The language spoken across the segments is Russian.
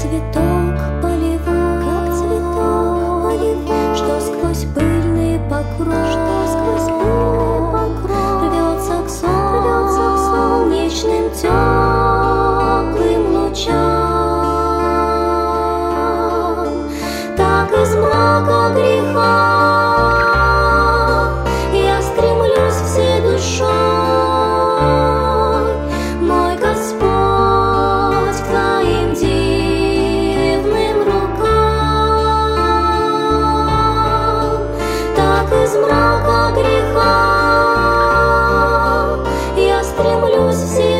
цветок полевой, что сквозь пыльный покров рвется к солнечным теплым лучам. Так из мрака греха я стремлюсь всей душой, мой Господь, к Твоим дивным рукам. Так из мрака греха я стремлюсь всей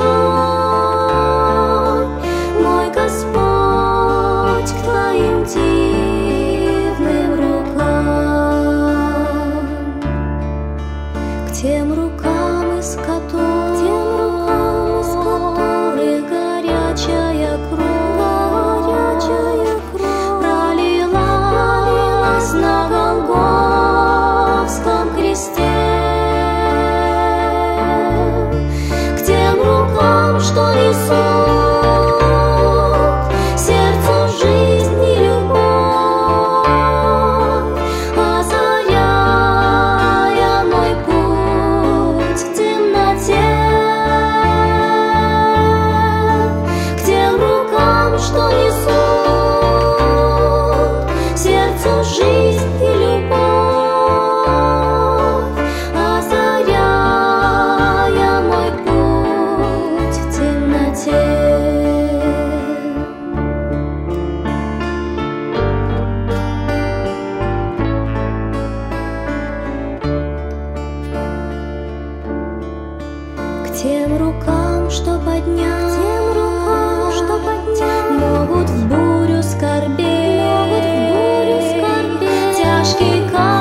душой, мой Господь, к Твоим дивным рукам. К тем рукам, из которых горячая кровь пролилась на Голгофском кресте. К тем рукам, что несут сердцу жизнь и любовь, озаряя мой путь в темноте. К тем рукам, что несут сердцу жизнь и любовь, озаряя мой путь в темноте. К тем рукам, что поднять могут в бурю скорбеть тяжкий камень